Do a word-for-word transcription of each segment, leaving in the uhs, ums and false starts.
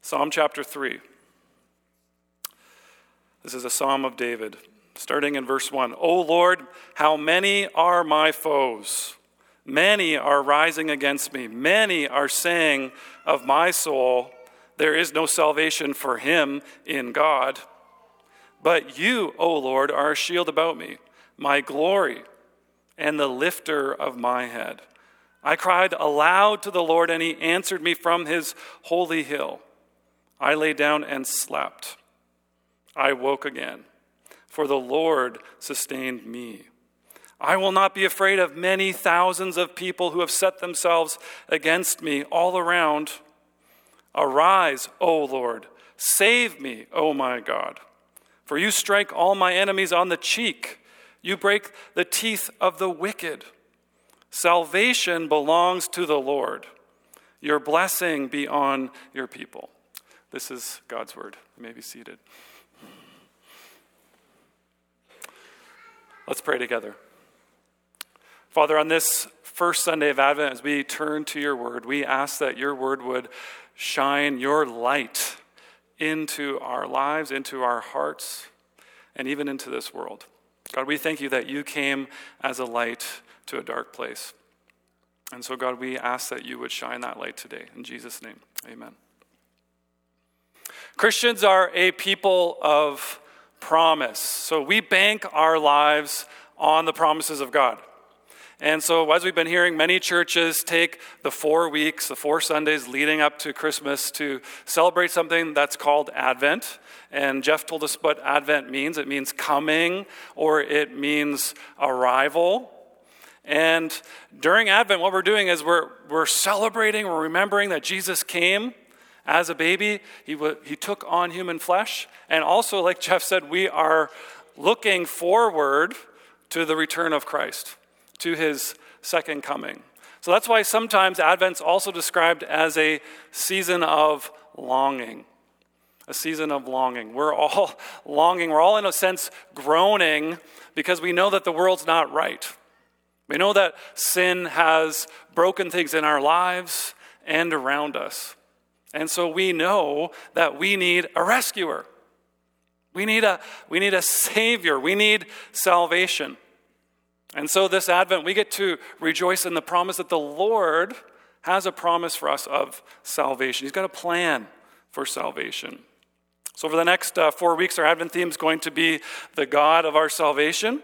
Psalm chapter three. This is a psalm of David, starting in verse one. O Lord, how many are my foes? Many are rising against me. Many are saying of my soul, there is no salvation for him in God. But you, O Lord, are a shield about me, my glory, and the lifter of my head. I cried aloud to the Lord, and he answered me from his holy hill. I lay down and slept. I woke again, for the Lord sustained me. I will not be afraid of many thousands of people who have set themselves against me all around. Arise, O Lord, save me, O my God. For you strike all my enemies on the cheek. You break the teeth of the wicked. Salvation belongs to the Lord. Your blessing be on your people. This is God's word. You may be seated. Let's pray together. Father, on this first Sunday of Advent, as we turn to your word, we ask that your word would shine your light into our lives, into our hearts, and even into this world. God, we thank you that you came as a light to a dark place. And so, God, we ask that you would shine that light today. In Jesus' name, amen. Christians are a people of promise. So we bank our lives on the promises of God. And so as we've been hearing, many churches take the four weeks, the four Sundays leading up to Christmas to celebrate something that's called Advent. And Jeff told us what Advent means. It means coming, or it means arrival. And during Advent, what we're doing is we're we're celebrating, we're remembering that Jesus came as a baby. He w- he took on human flesh. And also, like Jeff said, we are looking forward to the return of Christ, to his second coming. So that's why sometimes Advent's also described as a season of longing. A season of longing. We're all longing. We're all, in a sense, groaning because we know that the world's not right. We know that sin has broken things in our lives and around us. And so we know that we need a rescuer. We need a, we need a savior. We need salvation. And so this Advent, we get to rejoice in the promise that the Lord has a promise for us of salvation. He's got a plan for salvation. So for the next uh, four weeks, our Advent theme is going to be the God of our salvation.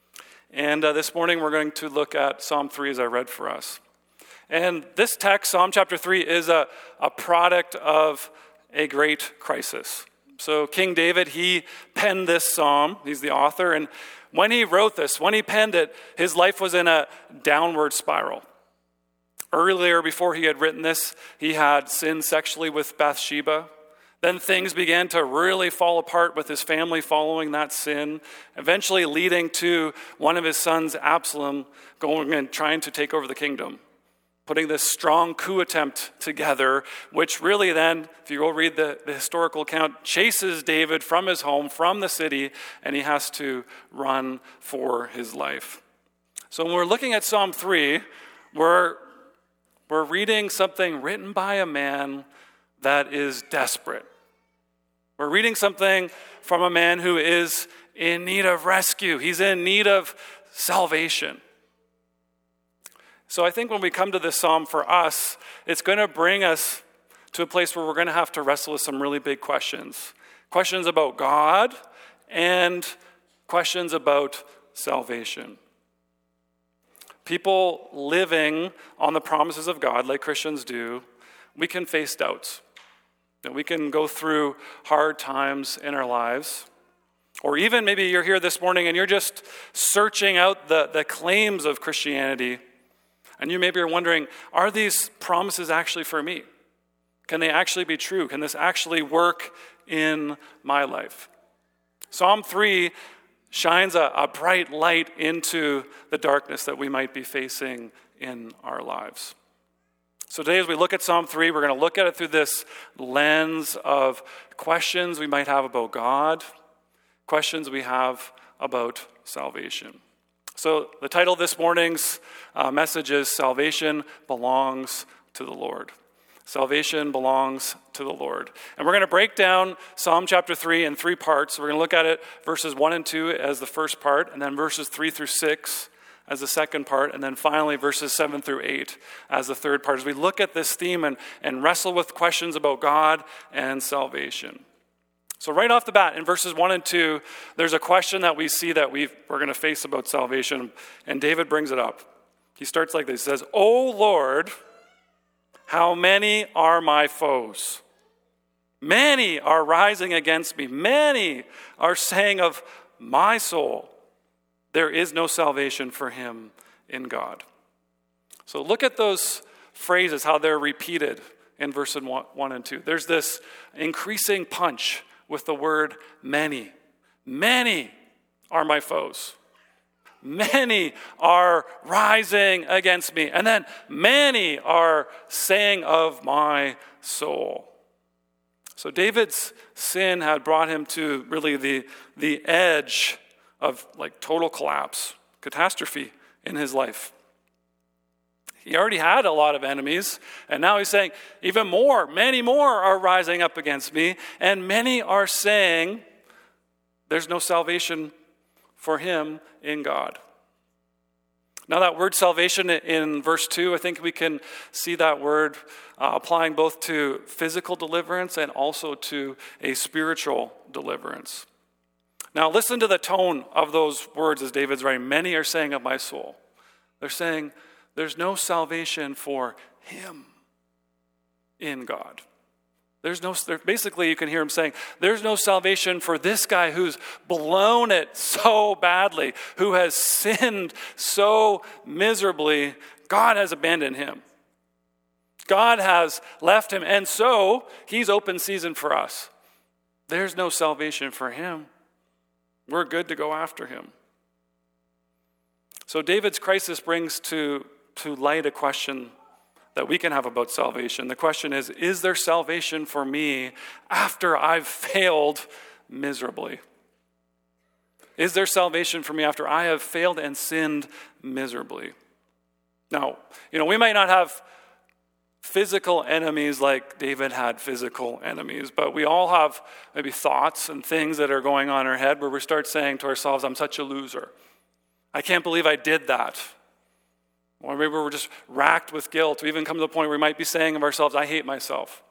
And uh, this morning, we're going to look at Psalm three as I read for us. And this text, Psalm chapter three, is a, a product of a great crisis. So King David, he penned this psalm. He's the author. And when he wrote this, when he penned it, his life was in a downward spiral. Earlier, before he had written this, he had sinned sexually with Bathsheba. Then things began to really fall apart with his family following that sin, eventually leading to one of his sons, Absalom, going and trying to take over the kingdom, putting this strong coup attempt together, which really then, if you go read the, the historical account, chases David from his home, from the city, and he has to run for his life. So when we're looking at Psalm three, we're, we're reading something written by a man that is desperate. We're reading something from a man who is in need of rescue. He's in need of salvation. So I think when we come to this psalm for us, it's going to bring us to a place where we're going to have to wrestle with some really big questions. Questions about God and questions about salvation. People living on the promises of God, like Christians do, we can face doubts. And we can go through hard times in our lives. Or even maybe you're here this morning and you're just searching out the, the claims of Christianity. And you maybe are wondering, are these promises actually for me? Can they actually be true? Can this actually work in my life? Psalm three shines a, a bright light into the darkness that we might be facing in our lives. So today as we look at Psalm three, we're going to look at it through this lens of questions we might have about God, questions we have about salvation. So the title of this morning's uh, message is Salvation Belongs to the Lord. Salvation belongs to the Lord. And we're going to break down Psalm chapter three in three parts. We're going to look at it verses one and two as the first part, and then verses three through six as the second part, and then finally verses seven through eight as the third part, as we look at this theme and, and wrestle with questions about God and salvation. So right off the bat, in verses one and two, there's a question that we see that we've, we're going to face about salvation, and David brings it up. He starts like this. He says, "O Lord, how many are my foes? Many are rising against me. Many are saying of my soul, there is no salvation for him in God." So look at those phrases, how they're repeated in verses one and two. There's this increasing punch with the word many. Many are my foes. Many are rising against me. And then many are saying of my soul. So David's sin had brought him to really the, the edge of like total collapse, catastrophe in his life. He already had a lot of enemies, and now he's saying even more, many more are rising up against me, and many are saying there's no salvation for him in God. Now that word salvation in verse two, I think we can see that word uh, applying both to physical deliverance and also to a spiritual deliverance. Now listen to the tone of those words as David's writing. Many are saying of my soul. They're saying there's no salvation for him in God. There's no, basically you can hear him saying, there's no salvation for this guy who's blown it so badly, who has sinned so miserably. God has abandoned him. God has left him, and so he's open season for us. There's no salvation for him. We're good to go after him. So David's crisis brings to, to light a question that we can have about salvation. The question is, is there salvation for me after I've failed miserably? Is there salvation for me after I have failed and sinned miserably? Now, you know, we might not have physical enemies like David had physical enemies, but we all have maybe thoughts and things that are going on in our head where we start saying to ourselves, I'm such a loser. I can't believe I did that. Or maybe we're just racked with guilt. We even come to the point where we might be saying of ourselves, I hate myself.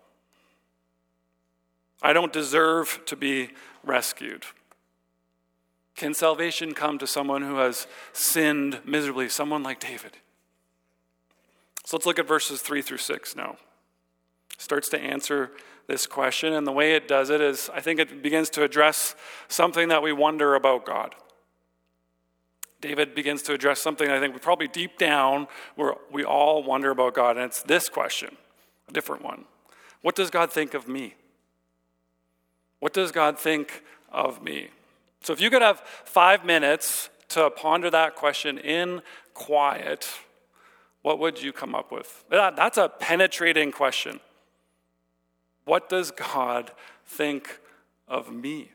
I don't deserve to be rescued. Can salvation come to someone who has sinned miserably, someone like David? So let's look at verses three through six now. It starts to answer this question, and the way it does it is, I think it begins to address something that we wonder about God. David begins to address something I think we probably deep down where we all wonder about God, and it's this question, a different one. What does God think of me? What does God think of me? So if you could have five minutes to ponder that question in quiet, what would you come up with? That's a penetrating question. What does God think of me?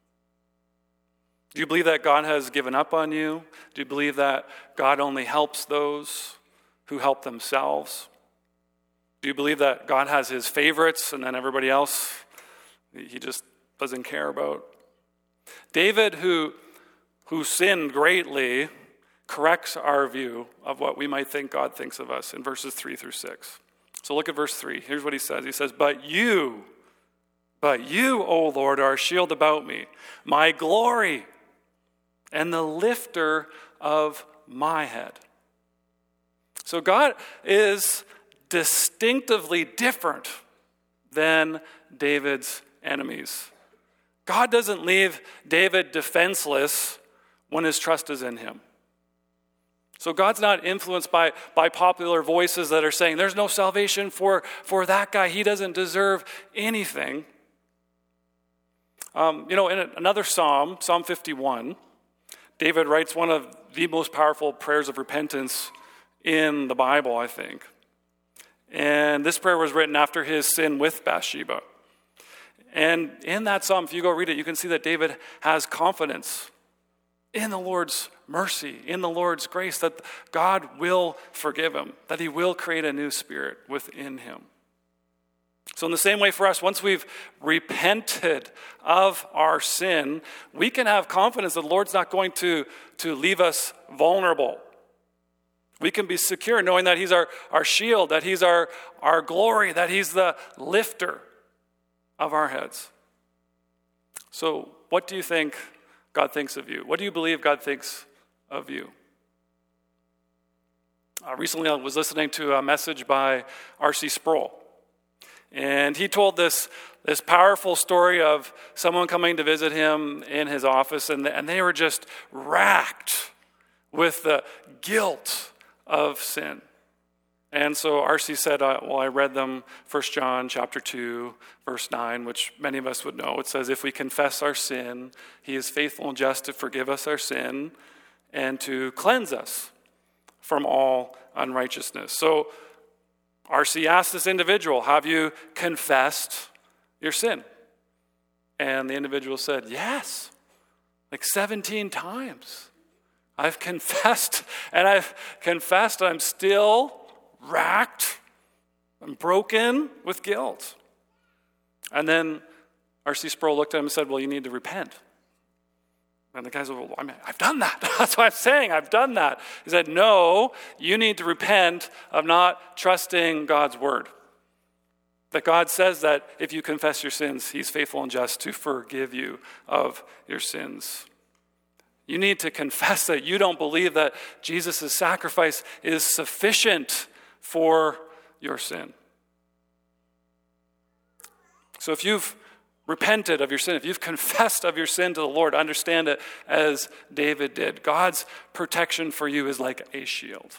Do you believe that God has given up on you? Do you believe that God only helps those who help themselves? Do you believe that God has his favorites and then everybody else he just doesn't care about? David, who, who sinned greatly, corrects our view of what we might think God thinks of us in verses three through six. So look at verse three. Here's what he says. He says, But you, but you, O Lord, are a shield about me, my glory, and the lifter of my head. So God is distinctively different than David's enemies. God doesn't leave David defenseless when his trust is in him. So God's not influenced by, by popular voices that are saying, there's no salvation for, for that guy. He doesn't deserve anything. Um, you know, in another psalm, Psalm fifty-one, David writes one of the most powerful prayers of repentance in the Bible, I think. And this prayer was written after his sin with Bathsheba. And in that psalm, if you go read it, you can see that David has confidence in the Lord's mercy, in the Lord's grace, that God will forgive him, that he will create a new spirit within him. So in the same way for us, once we've repented of our sin, we can have confidence that the Lord's not going to, to leave us vulnerable. We can be secure knowing that he's our, our shield, that he's our, our glory, that he's the lifter of our heads. So what do you think God thinks of you? What do you believe God thinks of you? Uh, recently I was listening to a message by R C Sproul. And he told this, this powerful story of someone coming to visit him in his office, and, and they were just racked with the guilt of sin. And so R C said, uh, well, I read them First John chapter two, verse nine, which many of us would know. It says, if we confess our sin, he is faithful and just to forgive us our sin and to cleanse us from all unrighteousness. So R C asked this individual, have you confessed your sin? And the individual said, yes, like seventeen times. I've confessed, and I've confessed I'm still racked. I'm broken with guilt. And then R C Sproul looked at him and said, well, you need to repent. And the guy said, well, I mean, I've done that. That's what I'm saying. I've done that. He said, no, you need to repent of not trusting God's word. That God says that if you confess your sins, he's faithful and just to forgive you of your sins. You need to confess that you don't believe that Jesus' sacrifice is sufficient for your sin. So if you've repented of your sin, if you've confessed of your sin to the Lord, understand it as David did. God's protection for you is like a shield.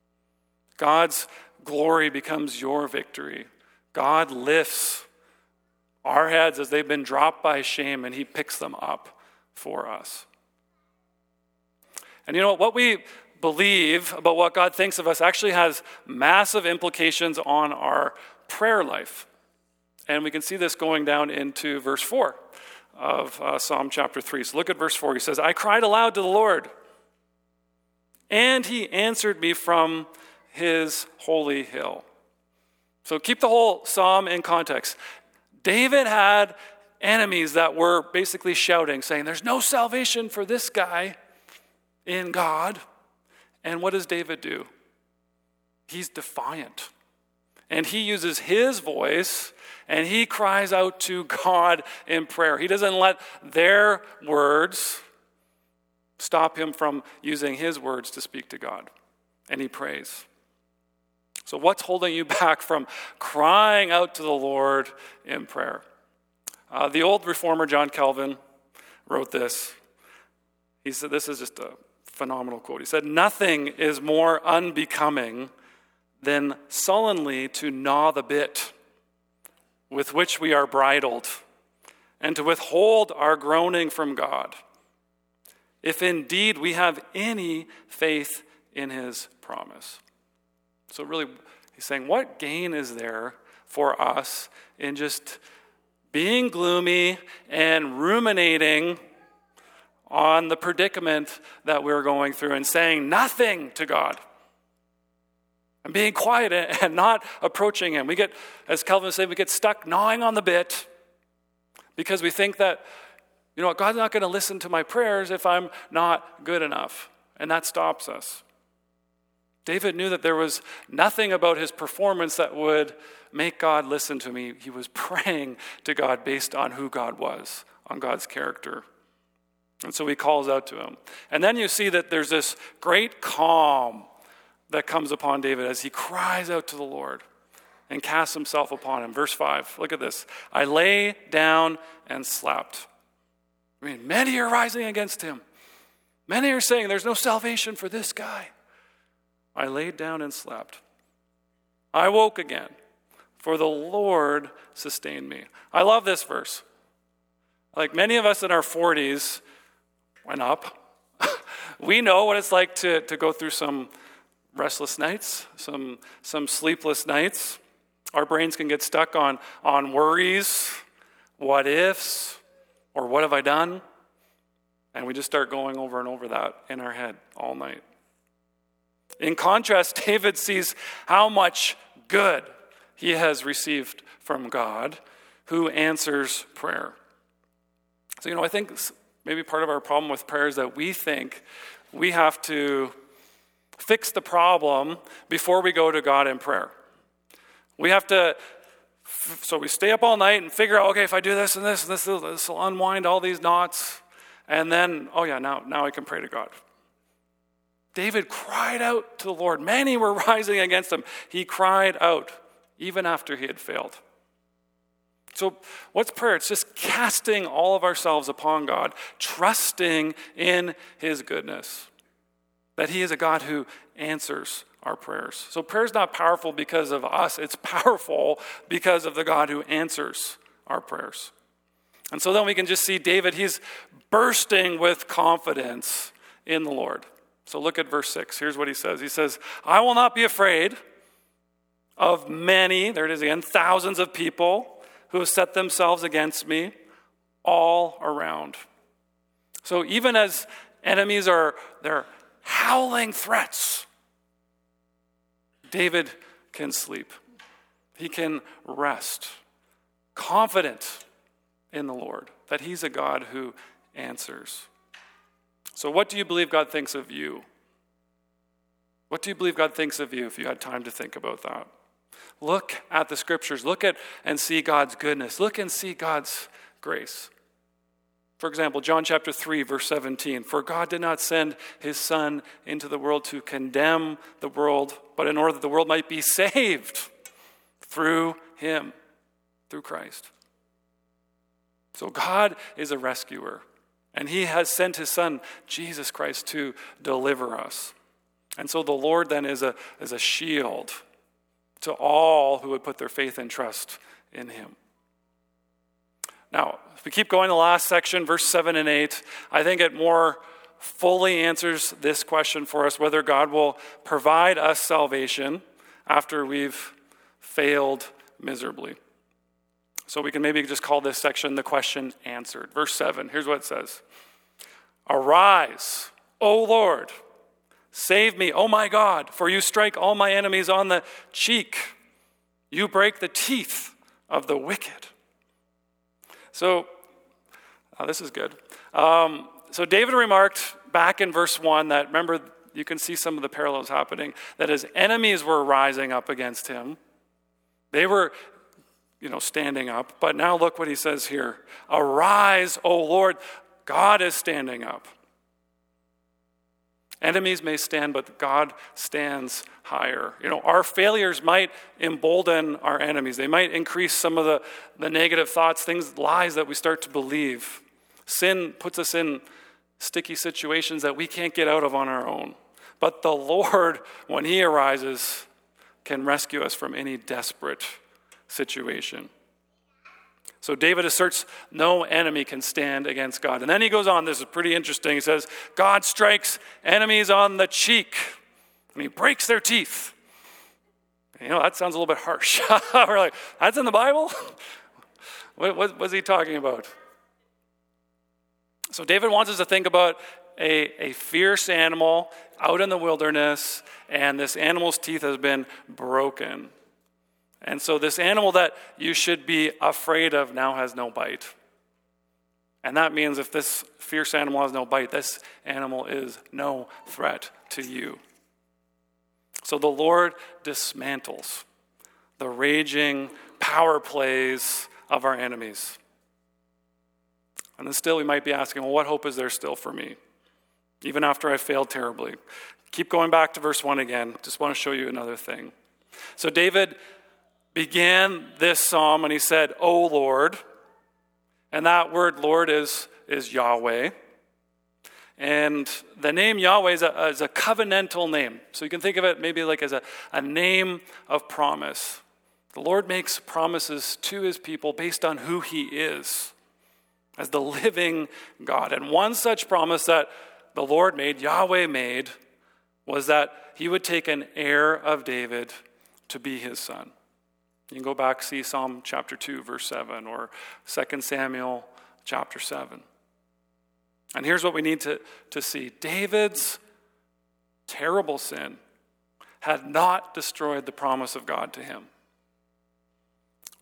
God's glory becomes your victory. God lifts our heads as they've been dropped by shame, and he picks them up for us. And you know, what we believe about what God thinks of us actually has massive implications on our prayer life. And we can see this going down into verse four of uh, Psalm chapter three. So look at verse four. He says, I cried aloud to the Lord, and he answered me from his holy hill. So keep the whole psalm in context. David had enemies that were basically shouting, saying, there's no salvation for this guy in God. And what does David do? He's defiant. And he uses his voice and he cries out to God in prayer. He doesn't let their words stop him from using his words to speak to God. And he prays. So what's holding you back from crying out to the Lord in prayer? Uh, the old reformer John Calvin wrote this. He said, this is just a phenomenal quote. He said, nothing is more unbecoming than sullenly to gnaw the bit with which we are bridled, and to withhold our groaning from God, if indeed we have any faith in his promise. So really, he's saying, what gain is there for us in just being gloomy and ruminating on the predicament that we're going through and saying nothing to God? And being quiet and not approaching him. We get, as Calvin said, we get stuck gnawing on the bit because we think that, you know what, God's not going to listen to my prayers if I'm not good enough. And that stops us. David knew that there was nothing about his performance that would make God listen to me. He was praying to God based on who God was, on God's character. And so he calls out to him. And then you see that there's this great calm that comes upon David as he cries out to the Lord and casts himself upon him. Verse five, look at this. I lay down and slept. I mean, many are rising against him. Many are saying there's no salvation for this guy. I laid down and slept. I woke again, for the Lord sustained me. I love this verse. Like many of us in our forties went up. We know what it's like to, to go through some restless nights, some some sleepless nights. Our brains can get stuck on, on worries, what ifs, or what have I done? And we just start going over and over that in our head all night. In contrast, David sees how much good he has received from God, who answers prayer. So, you know, I think maybe part of our problem with prayer is that we think we have to fix the problem before we go to God in prayer. We have to, so we stay up all night and figure out, okay, if I do this and this and this, this will unwind all these knots. And then, oh yeah, now, now I can pray to God. David cried out to the Lord. Many were rising against him. He cried out even after he had failed. So what's prayer? It's just casting all of ourselves upon God, trusting in his goodness, that he is a God who answers our prayers. So prayer is not powerful because of us. It's powerful because of the God who answers our prayers. And so then we can just see David, he's bursting with confidence in the Lord. So look at verse six. Here's what he says. He says, I will not be afraid of many, there it is again, thousands of people who have set themselves against me all around. So even as enemies are, they're howling threats, David can sleep. He can rest, confident in the Lord, that he's a God who answers. So what do you believe God thinks of you? What do you believe God thinks of you, if you had time to think about that? Look at the scriptures. Look at and see God's goodness. Look and see God's grace. For example, John chapter three, verse seventeen. For God did not send his Son into the world to condemn the world, but in order that the world might be saved through him, through Christ. So God is a rescuer, and he has sent his Son, Jesus Christ, to deliver us. And so the Lord then is a, is a shield to all who would put their faith and trust in him. Now, if we keep going, the last section, verse seven and eight, I think it more fully answers this question for us, whether God will provide us salvation after we've failed miserably. So we can maybe just call this section the question answered. Verse seven, here's what it says. Arise, O Lord, save me, O my God, for you strike all my enemies on the cheek. You break the teeth of the wicked. So, oh, this is good. Um, so David remarked back in verse one that, remember, you can see some of the parallels happening, that his enemies were rising up against him. They were, you know, standing up. But now look what he says here. Arise, O Lord. God is standing up. Enemies may stand, but God stands higher. You know, our failures might embolden our enemies. They might increase some of the, the negative thoughts, things, lies that we start to believe. Sin puts us in sticky situations that we can't get out of on our own. But the Lord, when he arises, can rescue us from any desperate situation. So David asserts no enemy can stand against God. And then he goes on, this is pretty interesting. He says, God strikes enemies on the cheek, and he breaks their teeth. And, you know, that sounds a little bit harsh. We're like, that's in the Bible? What, what was he talking about? So David wants us to think about a, a fierce animal out in the wilderness, and this animal's teeth has been broken. And so this animal that you should be afraid of now has no bite. And that means if this fierce animal has no bite, this animal is no threat to you. So the Lord dismantles the raging power plays of our enemies. And then still we might be asking, well, what hope is there still for me? Even after I failed terribly. Keep going back to verse one again. Just want to show you another thing. So David began this psalm and he said, O Lord. And that word Lord is, is Yahweh. And the name Yahweh is a, is a covenantal name. So you can think of it maybe like as a, a name of promise. The Lord makes promises to his people based on who he is as the living God. And one such promise that the Lord made, Yahweh made, was that he would take an heir of David to be his son. You can go back, see Psalm chapter two, verse seven, or Second Samuel chapter seven. And here's what we need to, to see. David's terrible sin had not destroyed the promise of God to him.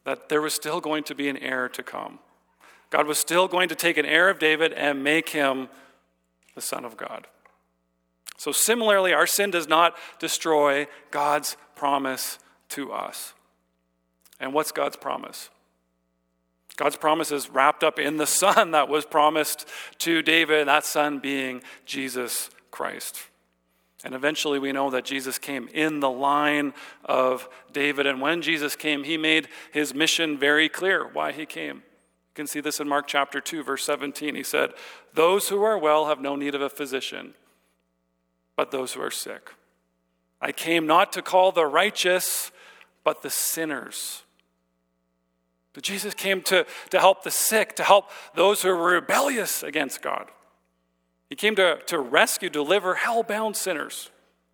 that there was still going to be an heir to come. God was still going to take an heir of David and make him the Son of God. So similarly, our sin does not destroy God's promise to us. And what's God's promise? God's promise is wrapped up in the Son that was promised to David, that Son being Jesus Christ. And eventually we know that Jesus came in the line of David. And when Jesus came, he made his mission very clear why he came. You can see this in Mark chapter two, verse seventeen. He said, "Those who are well have no need of a physician, but those who are sick. I came not to call the righteous, but the sinners." So Jesus came to, to help the sick, to help those who are rebellious against God. He came to, to rescue, deliver hell-bound sinners.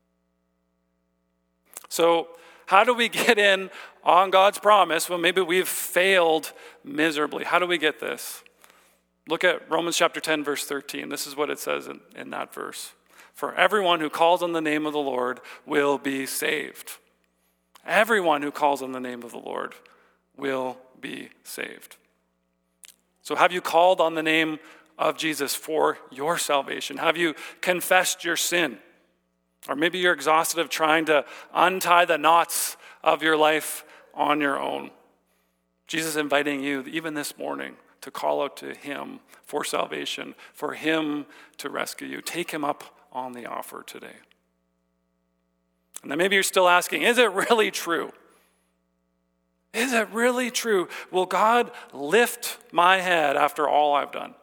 So how do we get in on God's promise when maybe we've failed miserably? How do we get this? Look at Romans chapter ten, verse thirteen. This is what it says in, in that verse. "For everyone who calls on the name of the Lord will be saved." Everyone who calls on the name of the Lord will be saved. So have you called on the name of Jesus for your salvation? Have you confessed your sin? Or maybe you're exhausted of trying to untie the knots of your life on your own. Jesus is inviting you, even this morning, to call out to him for salvation, for him to rescue you. Take him up on the offer today. And then maybe you're still asking, is it really true? Is it really true? Will God lift my head after all I've done?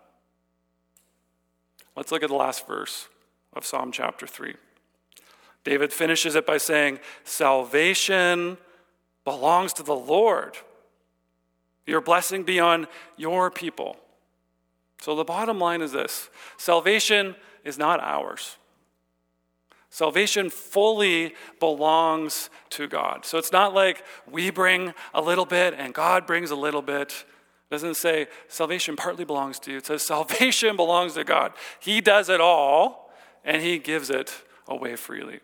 Let's look at the last verse of Psalm chapter three. David finishes it by saying, "Salvation belongs to the Lord. Your blessing be on your people." So the bottom line is this: salvation is not ours. Salvation fully belongs to God. So it's not like we bring a little bit and God brings a little bit. It doesn't say salvation partly belongs to you. It says salvation belongs to God. He does it all, and he gives it away freely.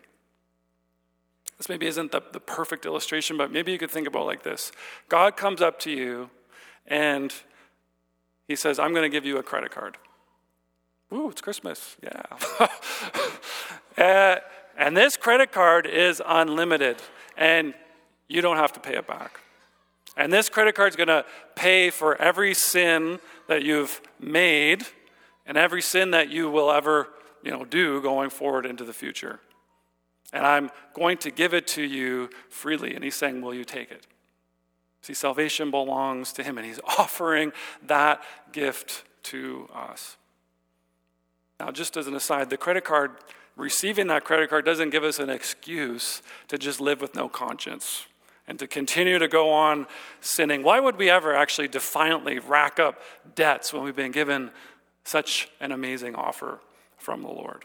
This maybe isn't the, the perfect illustration, but maybe you could think about it like this. God comes up to you, and he says, "I'm going to give you a credit card." Ooh, it's Christmas. Yeah. uh, and this credit card is unlimited, and you don't have to pay it back. And this credit card is going to pay for every sin that you've made and every sin that you will ever, you know, do going forward into the future. And I'm going to give it to you freely. And he's saying, will you take it? See, salvation belongs to him, and he's offering that gift to us. Now, just as an aside, the credit card, receiving that credit card doesn't give us an excuse to just live with no conscience and to continue to go on sinning. Why would we ever actually defiantly rack up debts when we've been given such an amazing offer from the Lord?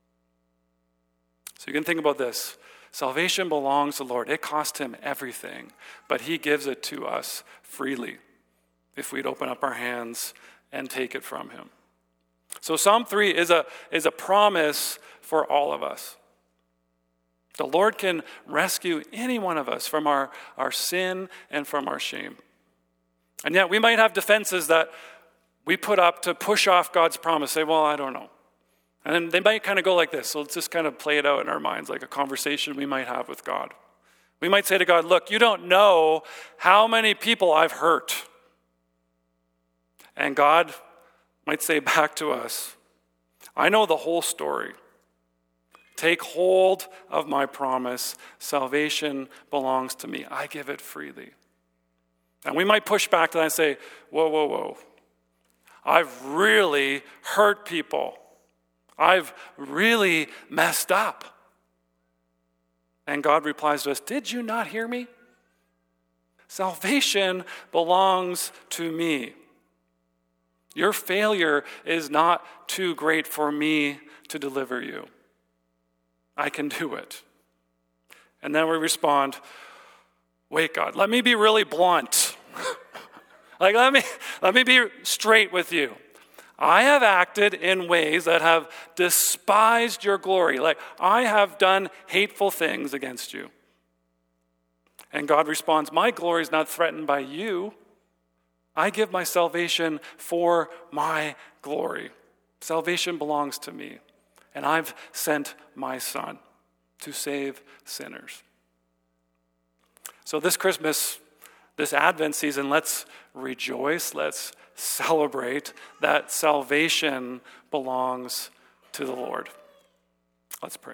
So you can think about this. Salvation belongs to the Lord. It cost him everything, but he gives it to us freely if we'd open up our hands and take it from him. So Psalm three is a, is a promise for all of us. The Lord can rescue any one of us from our, our sin and from our shame. And yet we might have defenses that we put up to push off God's promise. Say, well, I don't know. And then they might kind of go like this. So let's just kind of play it out in our minds, like a conversation we might have with God. We might say to God, look, you don't know how many people I've hurt. And God might say back to us, I know the whole story. Take hold of my promise. Salvation belongs to me. I give it freely. And we might push back to that and say, whoa, whoa, whoa. I've really hurt people. I've really messed up. And God replies to us, did you not hear me? Salvation belongs to me. Your failure is not too great for me to deliver you. I can do it. And then we respond, wait, God, let me be really blunt. like, let me, let me be straight with you. I have acted in ways that have despised your glory. Like, I have done hateful things against you. And God responds, my glory is not threatened by you. I give my salvation for my glory. Salvation belongs to me, and I've sent my Son to save sinners. So this Christmas, this Advent season, let's rejoice, let's celebrate that salvation belongs to the Lord. Let's pray.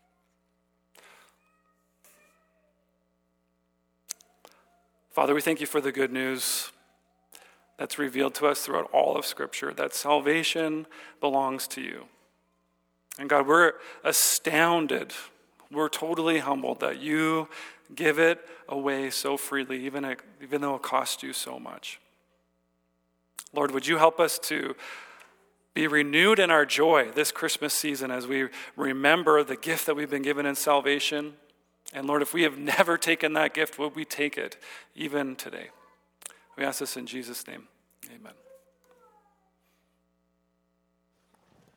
Father, we thank you for the good news that's revealed to us throughout all of Scripture, that salvation belongs to you. And God, we're astounded, we're totally humbled that you give it away so freely, even, even though it cost you so much. Lord, would you help us to be renewed in our joy this Christmas season as we remember the gift that we've been given in salvation. And Lord, if we have never taken that gift, would we take it even today? We ask this in Jesus' name. Amen.